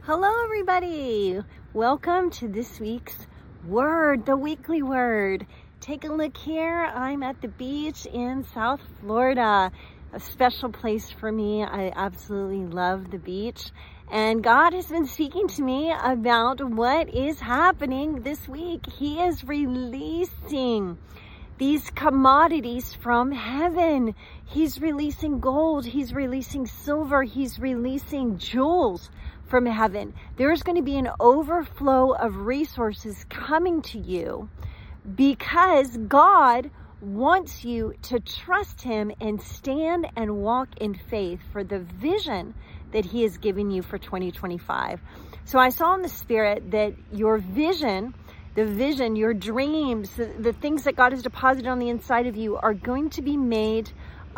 Hello, everybody. Welcome to this week's Word, the weekly Word. Take a look here. I'm at the beach in South Florida, a special place for me. I absolutely love the beach. And God has been speaking to me about what is happening this week. He is releasing these commodities from heaven. He's releasing gold. He's releasing silver. He's releasing jewels from heaven. There's going to be an overflow of resources coming to you because God wants you to trust Him and stand and walk in faith for the vision that He has given you for 2025. So I saw in the Spirit that your vision, your dreams, the things that God has deposited on the inside of you are going to be made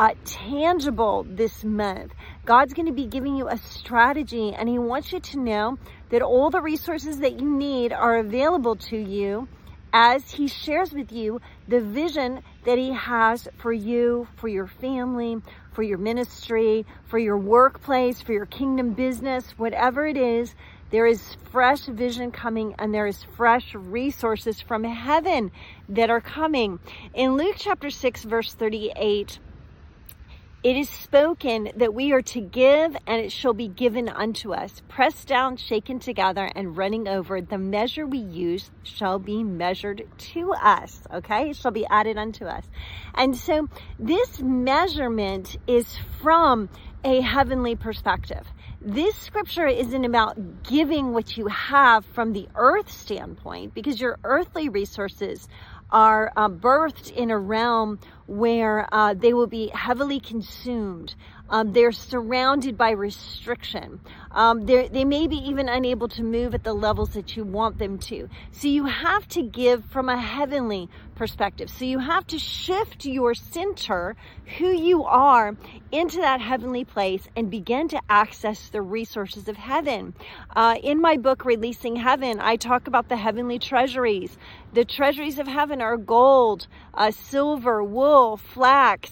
tangible this month. God's going to be giving you a strategy, and He wants you to know that all the resources that you need are available to you as He shares with you the vision that He has for you, for your family, for your ministry, for your workplace, for your kingdom business, whatever it is. There is fresh vision coming, and there is fresh resources from heaven that are coming. In Luke chapter 6, verse 38, it is spoken that we are to give, and it shall be given unto us. Pressed down, shaken together, and running over, the measure we use shall be measured to us. Okay? It shall be added unto us. And so this measurement is from a heavenly perspective. This scripture isn't about giving what you have from the earth standpoint, because your earthly resources are birthed in a realm where they will be heavily consumed. They're surrounded by restriction. They may be even unable to move at the levels that you want them to. So you have to give from a heavenly perspective. So you have to shift your center, who you are, into that heavenly place and begin to access the resources of heaven. In my book, Releasing Heaven, I talk about the heavenly treasuries. The treasuries of heaven are gold, silver, wool, flax,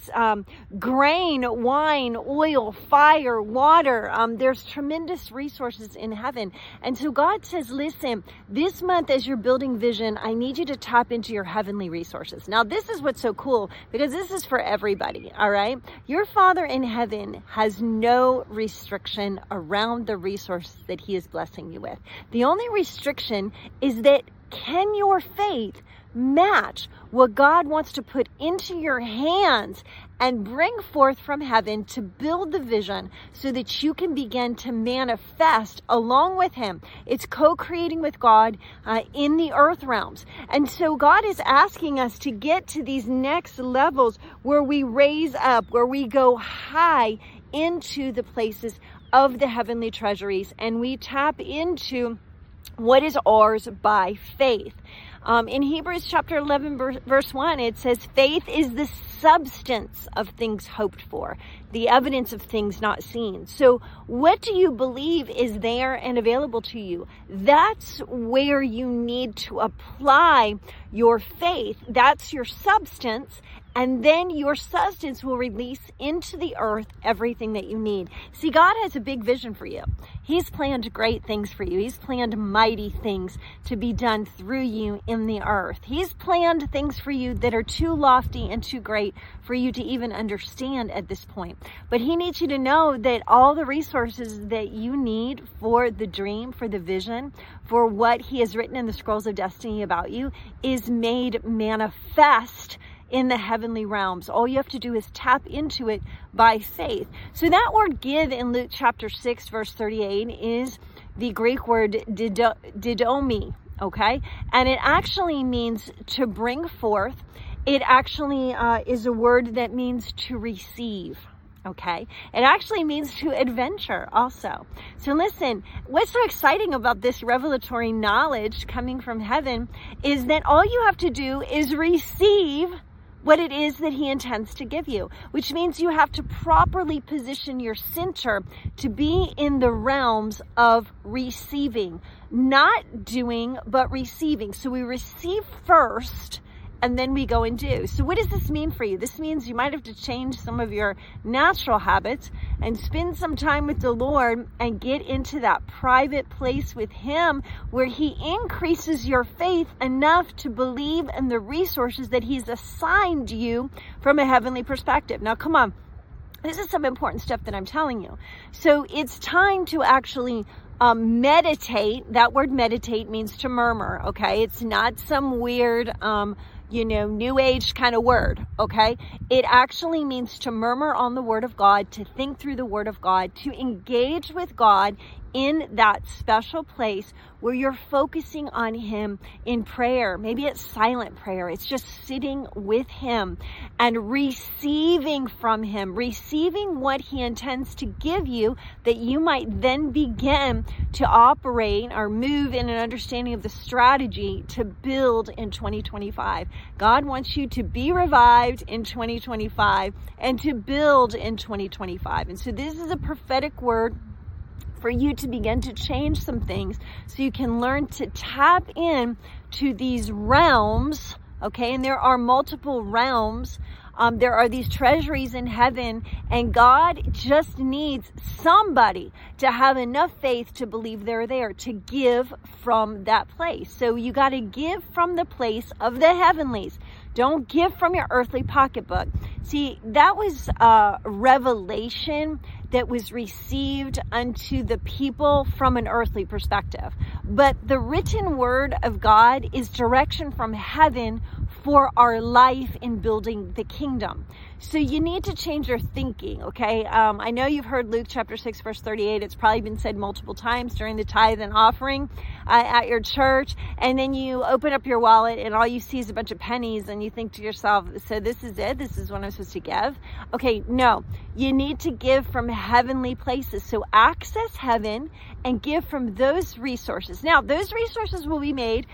grain, wine, oil, fire, water. There's tremendous resources in heaven. And so God says, listen, this month as you're building vision, I need you to tap into your heavenly resources. Now, this is what's so cool, because this is for everybody, all right? Your Father in heaven has no restriction around the resources that He is blessing you with. The only restriction is that can your faith match what God wants to put into your hands and bring forth from heaven to build the vision so that you can begin to manifest along with Him? It's co-creating with God in the earth realms. And so God is asking us to get to these next levels where we raise up, where we go high into the places of the heavenly treasuries, and we tap into what is ours by faith. In Hebrews chapter 11, verse 1, it says, faith is the substance of things hoped for, the evidence of things not seen. So what do you believe is there and available to you? That's where you need to apply your faith. That's your substance. And then your substance will release into the earth everything that you need. See, God has a big vision for you. He's planned great things for you. He's planned mighty things to be done through you in the earth. He's planned things for you that are too lofty and too great for you to even understand at this point. But He needs you to know that all the resources that you need for the dream, for the vision, for what He has written in the scrolls of destiny about you is made manifest in the heavenly realms. All you have to do is tap into it by faith. So that word give in Luke chapter 6, verse 38 is the Greek word didomi, okay? And it actually means to bring forth. It actually is a word that means to receive. Okay. It actually means to adventure also. So listen, what's so exciting about this revelatory knowledge coming from heaven is that all you have to do is receive what it is that He intends to give you, which means you have to properly position your center to be in the realms of receiving, not doing, but receiving. So we receive first, and then we go and do. So what does this mean for you? This means you might have to change some of your natural habits and spend some time with the Lord and get into that private place with Him where He increases your faith enough to believe in the resources that He's assigned you from a heavenly perspective. Now, come on. This is some important stuff that I'm telling you. So it's time to actually meditate. That word meditate means to murmur, okay? It's not some weird, new age kind of word, okay? It actually means to murmur on the Word of God, to think through the Word of God, to engage with God in that special place where you're focusing on Him in prayer. Maybe it's silent prayer. It's just sitting with Him and receiving from Him, receiving what He intends to give you, that you might then begin to operate or move in an understanding of the strategy to build in 2025. God wants you to be revived in 2025 and to build in 2025. And so this is a prophetic word for you to begin to change some things so you can learn to tap in to these realms, okay? And there are multiple realms. There are these treasuries in heaven, and God just needs somebody to have enough faith to believe they're there, to give from that place. So you got to give from the place of the heavenlies. Don't give from your earthly pocketbook. See, that was a revelation that was received unto the people from an earthly perspective. But the written word of God is direction from heaven for our life in building the kingdom. So you need to change your thinking, okay? I know you've heard Luke chapter 6, verse 38. It's probably been said multiple times during the tithe and offering at your church. And then you open up your wallet and all you see is a bunch of pennies and you think to yourself, so this is it? This is what I'm supposed to give? Okay, no. You need to give from heavenly places. So access heaven and give from those resources. Now, those resources will be made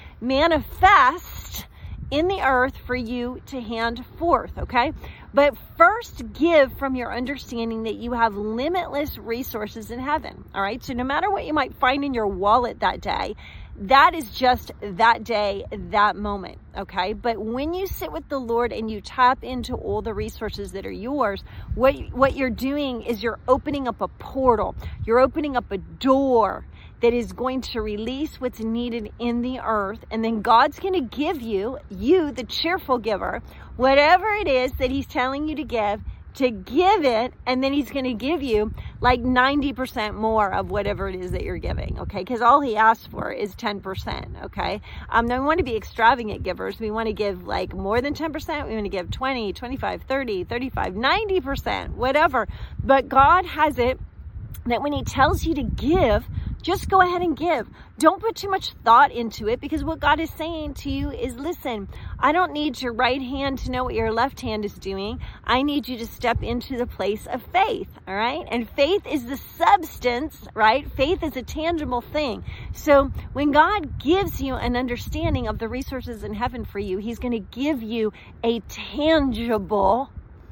manifest in the earth for you to hand forth, okay? But first give from your understanding that you have limitless resources in heaven, all right? So no matter what you might find in your wallet that day, that is just that day, that moment, okay? But when you sit with the Lord and you tap into all the resources that are yours, what you're doing is you're opening up a portal. You're opening up a door that is going to release what's needed in the earth. And then God's going to give you, the cheerful giver, whatever it is that He's telling you to give it. And then He's going to give you like 90% more of whatever it is that you're giving. Okay. Because all He asks for is 10%. Okay. Now we want to be extravagant givers. We want to give like more than 10%. We want to give 20, 25, 30, 35, 90%, whatever. But God has it that when He tells you to give, just go ahead and give. Don't put too much thought into it, because what God is saying to you is, listen, I don't need your right hand to know what your left hand is doing. I need you to step into the place of faith, all right? And faith is the substance, right? Faith is a tangible thing. So when God gives you an understanding of the resources in heaven for you, He's going to give you a tangible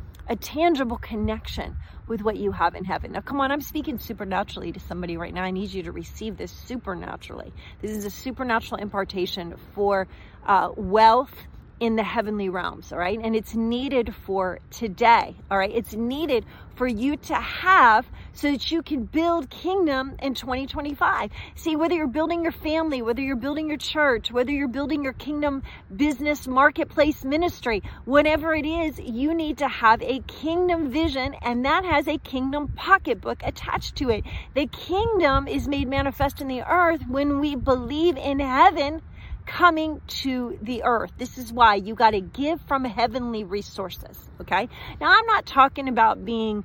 connection with what you have in heaven. Now, come on, I'm speaking supernaturally to somebody right now. I need you to receive this supernaturally. This is a supernatural impartation for wealth in the heavenly realms, all right? And it's needed for today, all right? It's needed for you to have so that you can build kingdom in 2025. See, whether you're building your family, whether you're building your church, whether you're building your kingdom business, marketplace, ministry, whatever it is, you need to have a kingdom vision, and that has a kingdom pocketbook attached to it. The kingdom is made manifest in the earth when we believe in heaven coming to the earth. This is why you got to give from heavenly resources. Okay. Now, I'm not talking about being,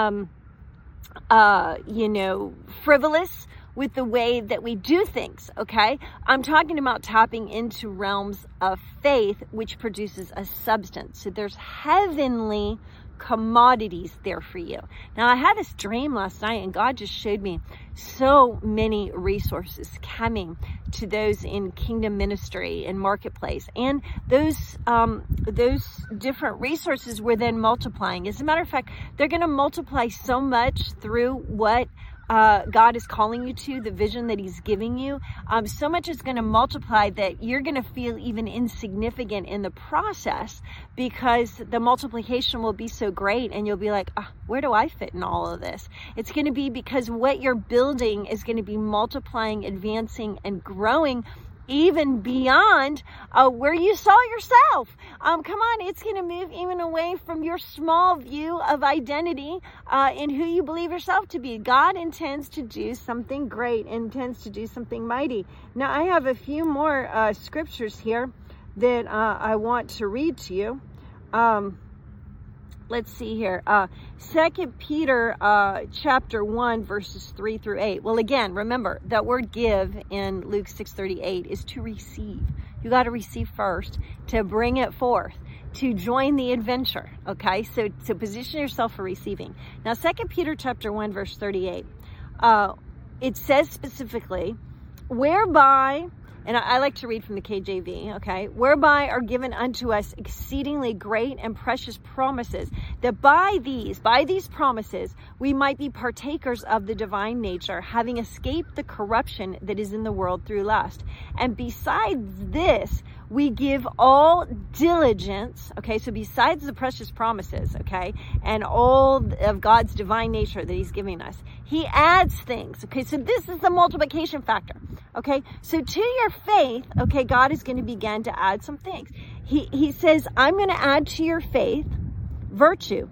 frivolous with the way that we do things. Okay. I'm talking about tapping into realms of faith, which produces a substance. So there's heavenly commodities there for you. Now, I had this dream last night, and God just showed me so many resources coming to those in kingdom ministry and marketplace, and those different resources were then multiplying. As a matter of fact, they're going to multiply so much through what God is calling you to, the vision that he's giving you, so much is going to multiply that you're going to feel even insignificant in the process, because the multiplication will be so great and you'll be like, where do I fit in all of this? It's going to be because what you're building is going to be multiplying, advancing, and growing even beyond where you saw yourself. Come on, it's going to move even away from your small view of identity in who you believe yourself to be. God intends to do something great, intends to do something mighty. Now, I have a few more scriptures here that I want to read to you. Let's see here. 2 Peter chapter 1, verses 3 through 8. Well, again, remember that word give in Luke 6:38 is to receive. You got to receive first to bring it forth, to join the adventure. Okay, so to position yourself for receiving. Now, 2 Peter chapter 1, verse 38, it says specifically, whereby, and I like to read from the KJV, okay? Whereby are given unto us exceedingly great and precious promises, that by these promises, we might be partakers of the divine nature, having escaped the corruption that is in the world through lust. And besides this, we give all diligence, okay? So besides the precious promises, okay, and all of God's divine nature that he's giving us, he adds things, okay? So this is the multiplication factor, okay? So to your faith, okay, God is going to begin to add some things. He says, I'm going to add to your faith virtue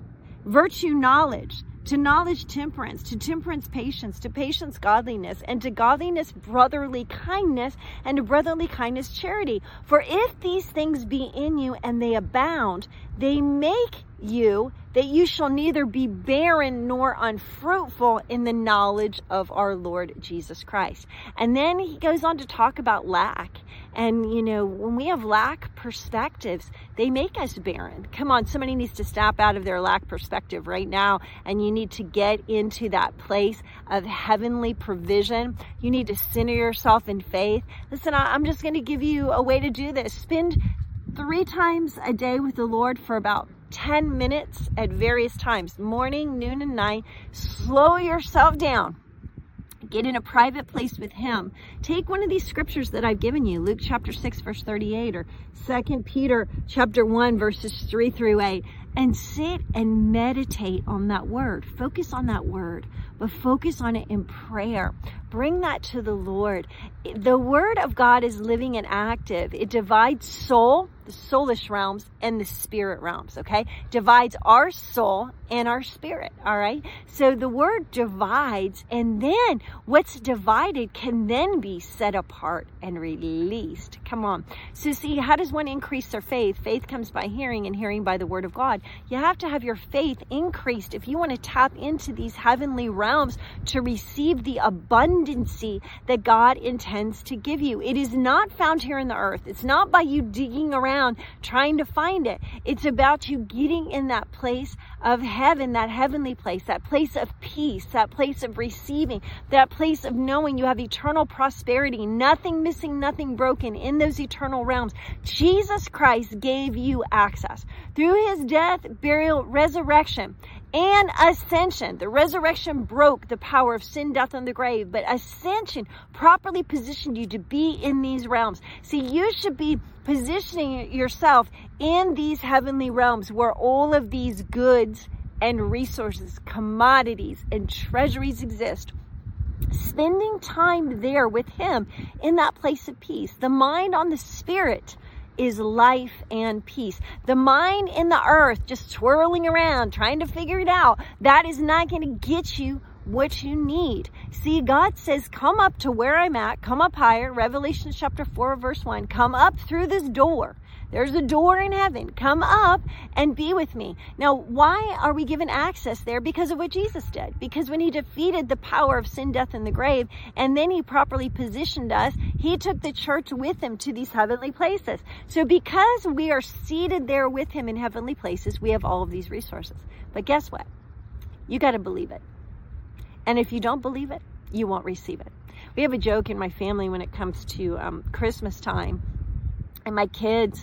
knowledge, to knowledge temperance, to temperance patience, to patience godliness, and to godliness brotherly kindness, and to brotherly kindness charity. For if these things be in you and they abound, they make you that you shall neither be barren nor unfruitful in the knowledge of our Lord Jesus Christ. And then he goes on to talk about lack. And, you know, when we have lack perspectives, they make us barren. Come on, somebody needs to snap out of their lack perspective right now, and you need to get into that place of heavenly provision. You need to center yourself in faith. Listen, I'm just going to give you a way to do this. Spend 3 times a day with the Lord for about 10 minutes at various times, morning, noon, and night. Slow yourself down. Get in a private place with him. Take one of these scriptures that I've given you, Luke chapter 6, verse 38, or 2 Peter chapter 1, verses 3 through 8, and sit and meditate on that word. Focus on that word, but focus on it in prayer. Bring that to the Lord. The word of God is living and active. It divides soul, the soulish realms, and the spirit realms, okay? Divides our soul and our spirit, all right? So the word divides, and then what's divided can then be set apart and released. Come on. So see, how does one increase their faith? Faith comes by hearing, and hearing by the word of God. You have to have your faith increased if you want to tap into these heavenly realms to receive the abundancy that God intends to give you. It is not found here in the earth. It's not by you digging around trying to find it. It's about you getting in that place of heaven, that heavenly place, that place of peace, that place of receiving, that place of knowing you have eternal prosperity, nothing missing, nothing broken in those eternal realms. Jesus Christ gave you access through his death, burial, resurrection, and ascension. The resurrection broke the power of sin, death, and the grave, but ascension properly positioned you to be in these realms. See, you should be positioning yourself in these heavenly realms where all of these goods and resources, commodities, and treasuries exist. Spending time there with him in that place of peace. The mind on the spirit is life and peace. The mind in the earth just twirling around, trying to figure it out, that is not going to get you what you need. See, God says, come up to where I'm at, come up higher. Revelation chapter 4, verse 1, come up through this door. There's a door in heaven. Come up and be with me. Now, why are we given access there? Because of what Jesus did. Because when he defeated the power of sin, death, and the grave, and then he properly positioned us, he took the church with him to these heavenly places. So because we are seated there with him in heavenly places, we have all of these resources. But guess what? You got to believe it. And if you don't believe it, you won't receive it. We have a joke in my family when it comes to Christmas time. And my kids,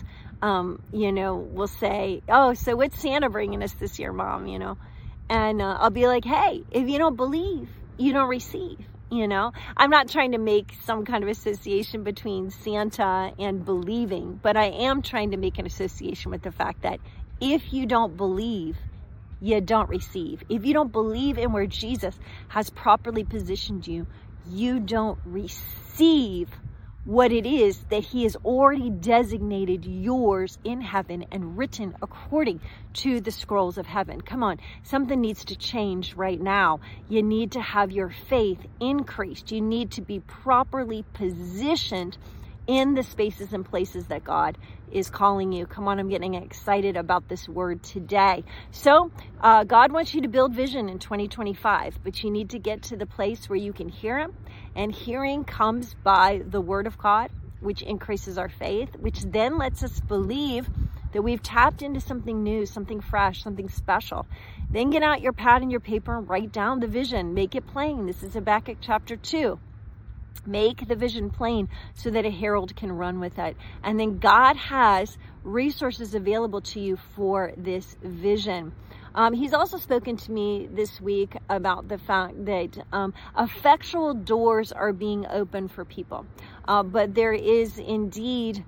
will say, oh, so what's Santa bringing us this year, Mom, And I'll be like, hey, if you don't believe, you don't receive. You know, I'm not trying to make some kind of association between Santa and believing, but I am trying to make an association with the fact that if you don't believe, you don't receive. If you don't believe in where Jesus has properly positioned you, you don't receive what it is that he has already designated yours in heaven and written according to the scrolls of heaven. Come on, something needs to change right now. You need to have your faith increased. You need to be properly positioned in the spaces and places that God is calling you. Come on, I'm getting excited about this word today. So God wants you to build vision in 2025, but you need to get to the place where you can hear him, and hearing comes by the word of God, which increases our faith, which then lets us believe that we've tapped into something new, something fresh, something special. Then get out your pad and your paper and write down the vision. Make it plain. This is Habakkuk chapter 2. Make the vision plain so that a herald can run with it. And then God has resources available to you for this vision. He's also spoken to me this week about the fact that effectual doors are being opened for people. But there is indeed,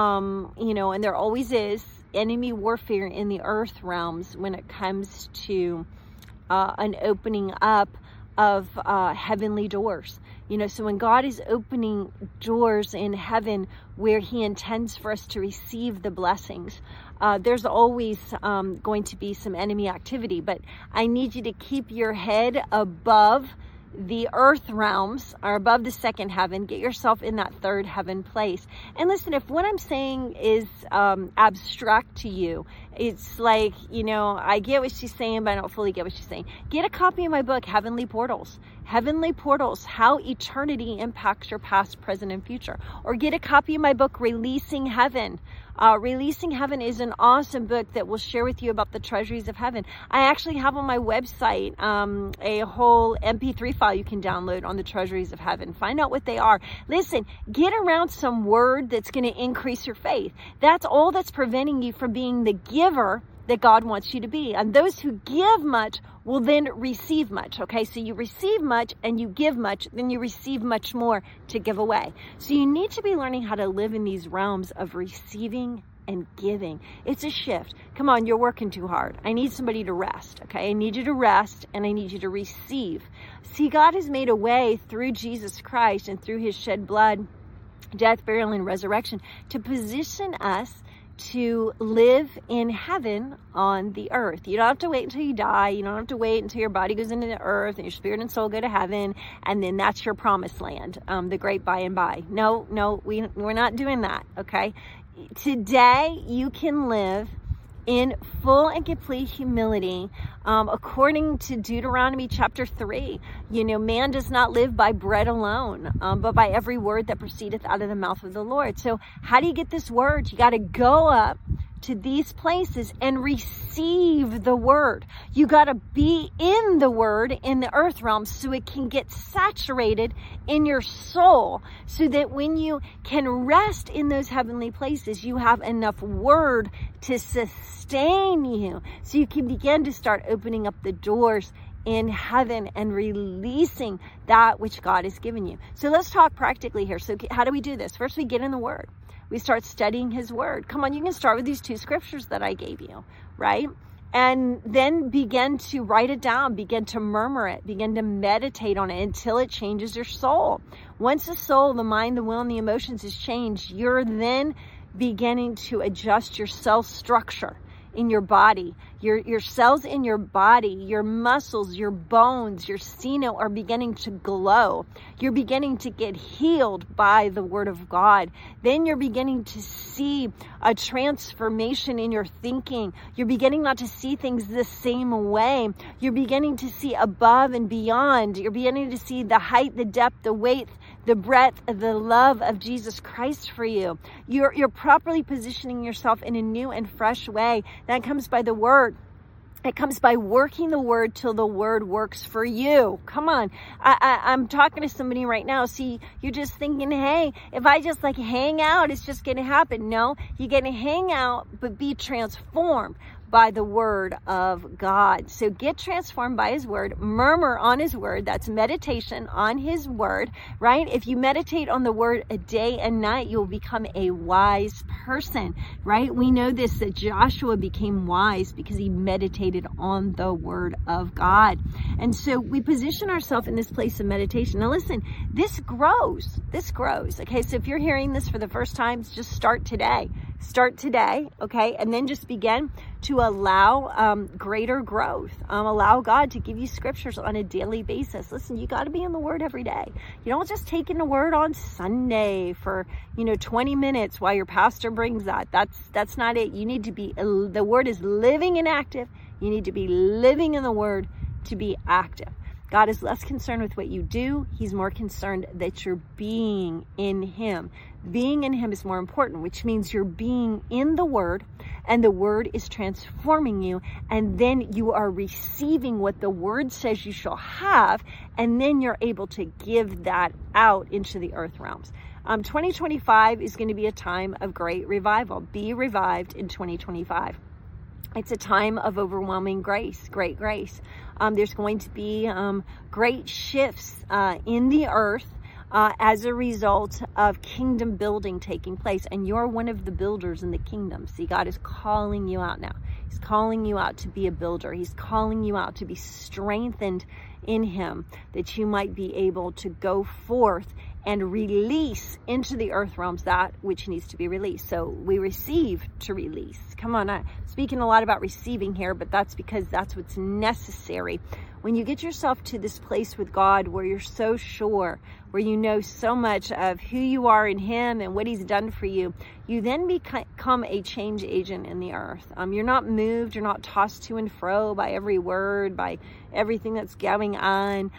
and there always is, enemy warfare in the earth realms when it comes to an opening up of heavenly doors. So when God is opening doors in heaven where he intends for us to receive the blessings, there's always going to be some enemy activity. But I need you to keep your head above the earth realms, or above the second heaven. Get yourself in that third heaven place. And listen, if what I'm saying is abstract to you, it's like, I get what she's saying, but I don't fully get what she's saying. Get a copy of my book, Heavenly Portals. Heavenly Portals, How Eternity Impacts Your Past, Present, and Future. Or get a copy of my book, Releasing Heaven. Releasing Heaven is an awesome book that will share with you about the treasuries of heaven. I actually have on my website a whole MP3 file you can download on the treasuries of heaven. Find out what they are. Listen, get around some word that's going to increase your faith. That's all that's preventing you from being the giver that God wants you to be. And those who give much will then receive much. Okay, so you receive much and you give much, then you receive much more to give away. So you need to be learning how to live in these realms of receiving and giving. It's a shift. Come on, you're working too hard. I need somebody to rest. Okay, I need you to rest and I need you to receive. See, God has made a way through Jesus Christ and through his shed blood, death, burial, and resurrection to position us to live in heaven on the earth. You don't have to wait until you die. You don't have to wait until your body goes into the earth and your spirit and soul go to heaven, and then that's your promised land, the great by and by. No, we're not doing that, okay? Today, you can live in full and complete humility, according to Deuteronomy chapter 3. Man does not live by bread alone, but by every word that proceedeth out of the mouth of the Lord. So how do you get this word? You got to go up to these places and receive the word. You got to be in the word in the earth realm so it can get saturated in your soul, so that when you can rest in those heavenly places, you have enough word to sustain you, so you can begin to start opening up the doors in heaven and releasing that which God has given you. So let's talk practically here. So how do we do this? First, we get in the word. We start studying his word. Come on, you can start with these 2 scriptures that I gave you, right? And then begin to write it down, begin to murmur it, begin to meditate on it until it changes your soul. Once the soul, the mind, the will, and the emotions is changed, you're then beginning to adjust your cell structure in your body. Your cells in your body, your muscles, your bones, your seno are beginning to glow. You're beginning to get healed by the word of God. Then you're beginning to see a transformation in your thinking. You're beginning not to see things the same way. You're beginning to see above and beyond. You're beginning to see the height, the depth, the weight, the breadth, the love of Jesus Christ for you. You're properly positioning yourself in a new and fresh way. That comes by the word. It comes by working the word till the word works for you. Come on. I'm talking to somebody right now. See, you're just thinking, hey, if I just hang out, it's just going to happen. No, you're going to hang out, but be transformed by the word of God. So get transformed by his word, murmur on his word. That's meditation on his word, right? If you meditate on the word a day and night, you'll become a wise person, right? We know this, that Joshua became wise because he meditated on the word of God. And so we position ourselves in this place of meditation. Now listen, this grows. Okay, so if you're hearing this for the first time, just start today, okay? And then just begin to allow greater growth. Allow God to give you scriptures on a daily basis. Listen, you got to be in the word every day. You don't just take in the word on Sunday for, 20 minutes while your pastor brings that. That's not it. You need to be, the word is living and active. You need to be living in the word to be active. God is less concerned with what you do. He's more concerned that you're being in him. Being in him is more important, which means you're being in the word, and the word is transforming you, and then you are receiving what the word says you shall have, and then you're able to give that out into the earth realms. 2025 is going to be a time of great revival. Be revived in 2025. It's a time of overwhelming grace, great grace. There's going to be great shifts in the earth as a result of kingdom building taking place. And you're one of the builders in the kingdom. See, God is calling you out now. He's calling you out to be a builder. He's calling you out to be strengthened in him, that you might be able to go forth and release into the earth realms that which needs to be released. So we receive to release. Come on, I'm speaking a lot about receiving here, but that's because that's what's necessary. When you get yourself to this place with God where you're so sure, where you know so much of who you are in him and what he's done for you, you then become a change agent in the earth. You're not moved, you're not tossed to and fro by every word, by everything that's going on.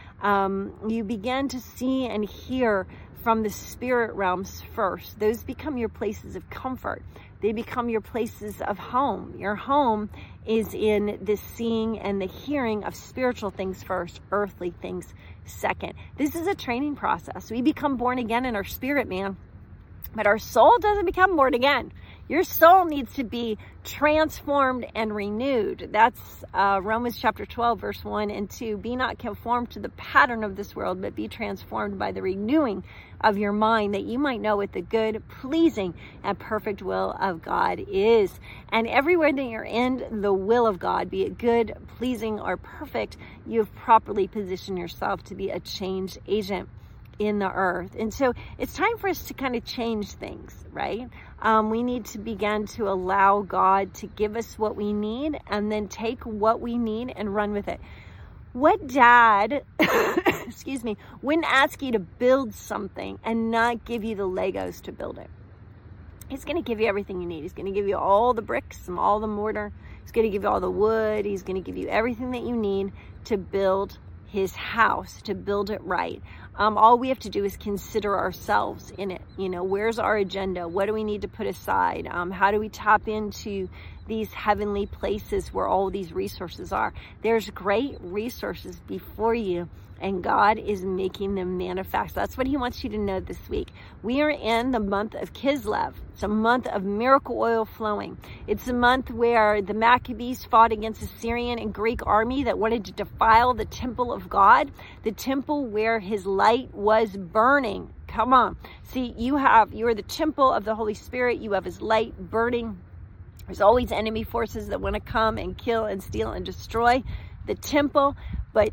You begin to see and hear from the spirit realms first. Those become your places of comfort. They become your places of home. Your home is in the seeing and the hearing of spiritual things first, earthly things second. This is a training process. We become born again in our spirit, man, but our soul doesn't become born again. Your soul needs to be transformed and renewed. That's Romans chapter 12, verse 1 and 2. Be not conformed to the pattern of this world, but be transformed by the renewing of your mind, that you might know what the good, pleasing, and perfect will of God is. And everywhere that you're in the will of God, be it good, pleasing, or perfect, you have properly positioned yourself to be a change agent in the earth. And so it's time for us to kind of change things, right? We need to begin to allow God to give us what we need, and then take what we need and run with it. What dad, excuse me, wouldn't ask you to build something and not give you the Legos to build it? He's going to give you everything you need. He's going to give you all the bricks and all the mortar. He's going to give you all the wood. He's going to give you everything that you need to build his house, to build it right. All we have to do is consider ourselves in it. Where's our agenda? What do we need to put aside? How do we tap into these heavenly places where all these resources are? There's great resources before you, and God is making them manifest. That's what he wants you to know this week. We are in the month of Kislev. It's a month of miracle oil flowing. It's a month where the Maccabees fought against the Syrian and Greek army that wanted to defile the temple of God, the temple where his light was burning. Come on. See, you are the temple of the Holy Spirit. You have his light burning. There's always enemy forces that want to come and kill and steal and destroy the temple. But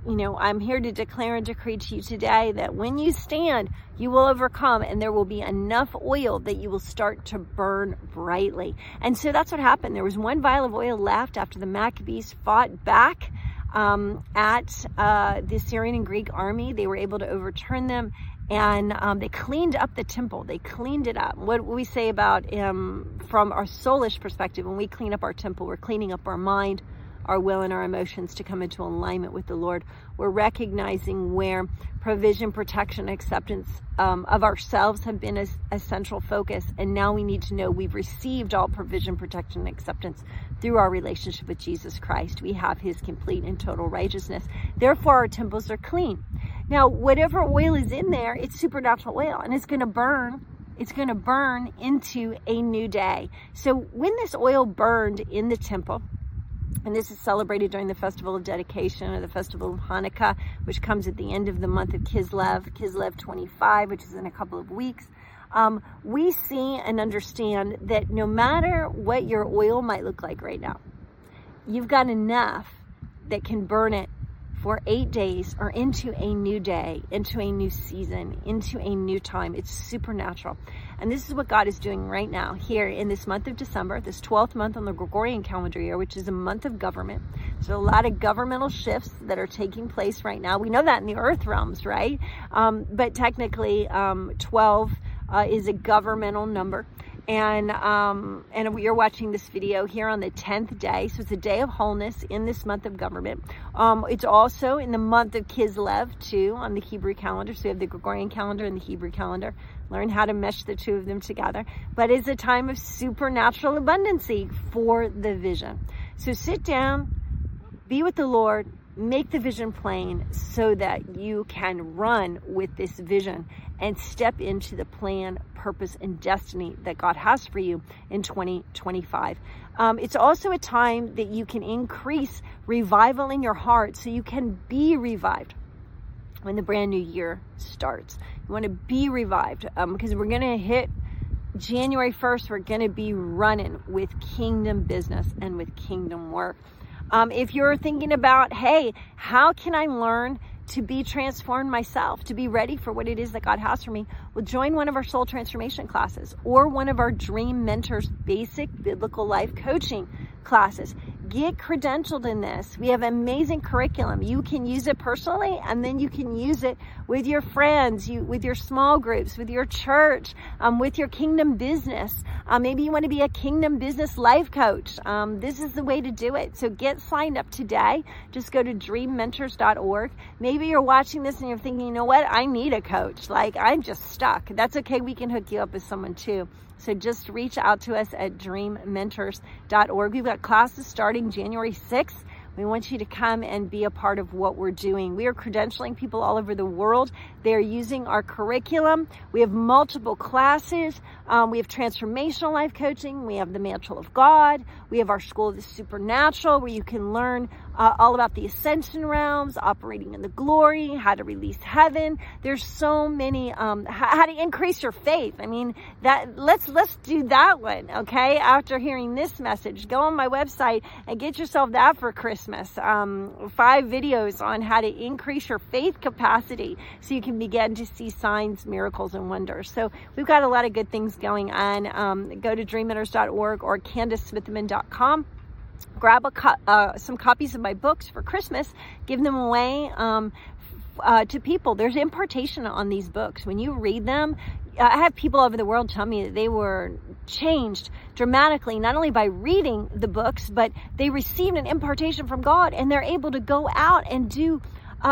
I'm here to declare and decree to you today that when you stand, you will overcome, and there will be enough oil that you will start to burn brightly. And so that's what happened. There was one vial of oil left after the Maccabees fought back at the Syrian and Greek army. They were able to overturn them, and they cleaned up the temple. They cleaned it up. What we say about from our soulish perspective, when we clean up our temple, we're cleaning up our mind, our will, and our emotions to come into alignment with the Lord. We're recognizing where provision, protection, acceptance of ourselves have been a central focus. And now we need to know we've received all provision, protection, and acceptance through our relationship with Jesus Christ. We have his complete and total righteousness. Therefore, our temples are clean. Now, whatever oil is in there, it's supernatural oil, and it's going to burn. it's going to burn into a new day. So when this oil burned in the temple, and this is celebrated during the Festival of Dedication or the Festival of Hanukkah, which comes at the end of the month of Kislev 25, which is in a couple of weeks. We see and understand that no matter what your oil might look like right now, you've got enough that can burn it for 8 days or into a new day, into a new season, into a new time. It's supernatural. And this is what God is doing right now here in this month of December, this 12th month on the Gregorian calendar year, which is a month of government. So a lot of governmental shifts that are taking place right now. We know that in the earth realms, right? But technically 12 is a governmental number. And you're watching this video here on the 10th day. So it's a day of wholeness in this month of government. It's also in the month of Kislev too on the Hebrew calendar. So you have the Gregorian calendar and the Hebrew calendar. Learn how to mesh the two of them together. But it's a time of supernatural abundancy for the vision. So sit down, be with the Lord, make the vision plain so that you can run with this vision and step into the plan, purpose, and destiny that God has for you in 2025. It's also a time that you can increase revival in your heart so you can be revived when the brand new year starts. You want to be revived because we're going to hit January 1st. We're going to be running with kingdom business and with kingdom work. If you're thinking about, hey, how can I learn to be transformed myself, to be ready for what it is that God has for me, well, join one of our soul transformation classes or one of our Dream Mentors basic biblical life coaching classes. Get credentialed in this. We have amazing curriculum. You can use it personally, and then you can use it with your friends, with your small groups, with your church, with your kingdom business. Maybe you want to be a kingdom business life coach. This is the way to do it. So get signed up today. Just go to dreammentors.org. Maybe you're watching this and you're thinking, you know what? I need a coach. Like, I'm just stuck. That's okay. We can hook you up with someone too. So just reach out to us at dreammentors.org. We've got classes starting January 6th. We want you to come and be a part of what we're doing. We are credentialing people all over the world. They're using our curriculum. We have multiple classes. We have transformational life coaching. We have the Mantle of God. We have our School of the Supernatural, where you can learn all about the ascension realms, operating in the glory, how to release heaven. There's so many, how to increase your faith. I mean, let's do that one, okay? After hearing this message, go on my website and get yourself that for Christmas. 5 videos on how to increase your faith capacity so you can begin to see signs, miracles, and wonders. So we've got a lot of good things going on. Go to dreammentors.org or CandiceSmithman.com. Grab some copies of my books for Christmas. Give them away to people. There's impartation on these books. When you read them, I have people all over the world tell me that they were changed dramatically, not only by reading the books, but they received an impartation from God, and they're able to go out and do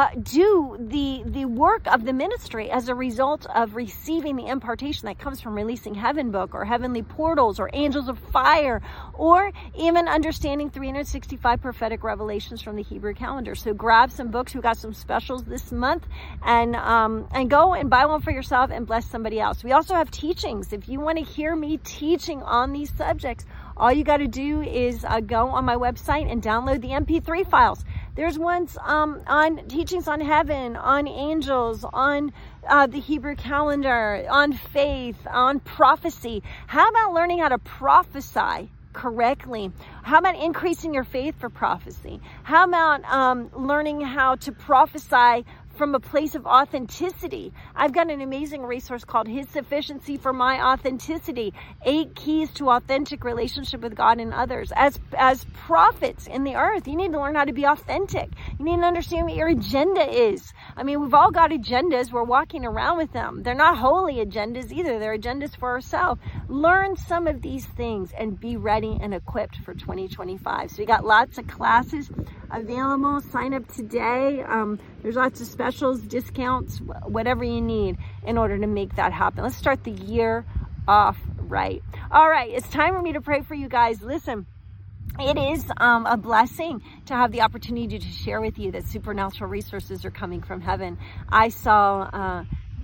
the work of the ministry as a result of receiving the impartation that comes from Releasing Heaven book, or Heavenly Portals, or Angels of Fire, or even understanding 365 prophetic revelations from the Hebrew calendar. So grab some books. We've got some specials this month, and go and buy one for yourself and bless somebody else. We also have teachings. If you want to hear me teaching on these subjects, all you got to do is go on my website and download the MP3 files. There's ones on teachings on heaven, on angels, on the Hebrew calendar, on faith, on prophecy. How about learning how to prophesy correctly? How about increasing your faith for prophecy? How about learning how to prophesy from a place of authenticity? I've got an amazing resource called His Sufficiency for My Authenticity. 8 keys to authentic relationship with God and others. As prophets in the earth, you need to learn how to be authentic. You need to understand what your agenda is. I mean, we've all got agendas. We're walking around with them. They're not holy agendas either. They're agendas for ourselves. Learn some of these things and be ready and equipped for 2025. So we got lots of classes available. Sign up today. There's lots of specials, discounts, whatever you need in order to make that happen. Let's start the year off right. All right, it's time for me to pray for you guys. Listen, it is a blessing to have the opportunity to share with you that supernatural resources are coming from heaven. I saw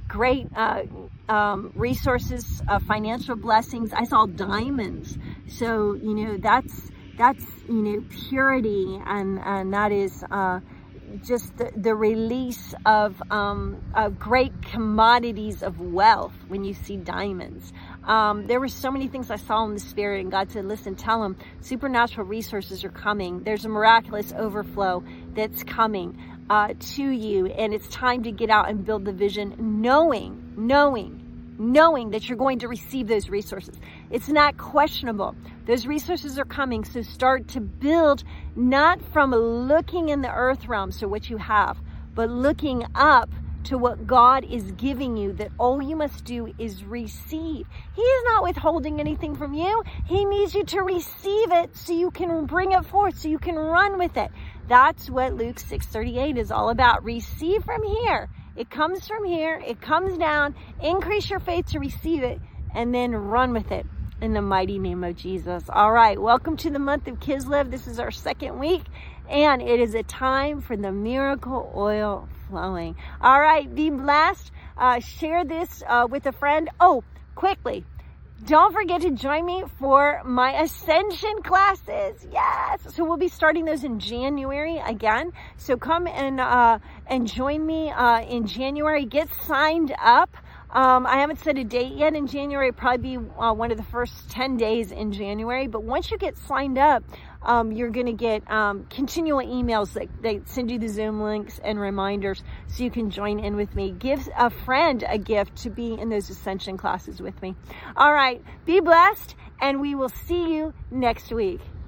great resources, financial blessings. I saw diamonds. So, you know, that's, you know, purity, and that is, just the release of great commodities of wealth when you see diamonds. There were so many things I saw in the spirit, and God said, listen, tell them supernatural resources are coming. There's a miraculous overflow that's coming to you, and it's time to get out and build the vision, knowing that you're going to receive those resources. It's not questionable. Those resources are coming, so start to build, not from looking in the earth realm, so what you have, but looking up to what God is giving you, that all you must do is receive. He is not withholding anything from you. He needs you to receive it so you can bring it forth, so you can run with it. That's what Luke 6:38 is all about. Receive from here. It comes from here. It comes down. Increase your faith to receive it, and then run with it in the mighty name of Jesus. All right. Welcome to the month of Kislev. This is our second week, and it is a time for the miracle oil flowing. All right. Be blessed. Share this with a friend. Oh, quickly. Don't forget to join me for my Ascension classes. Yes. So we'll be starting those in January again. So come and join me in January. Get signed up. I haven't set a date yet in January. It'll probably be one of the first 10 days in January. But once you get signed up, you're going to get continual emails that they send you the Zoom links and reminders so you can join in with me. Give a friend a gift to be in those Ascension classes with me. All right. Be blessed, and we will see you next week.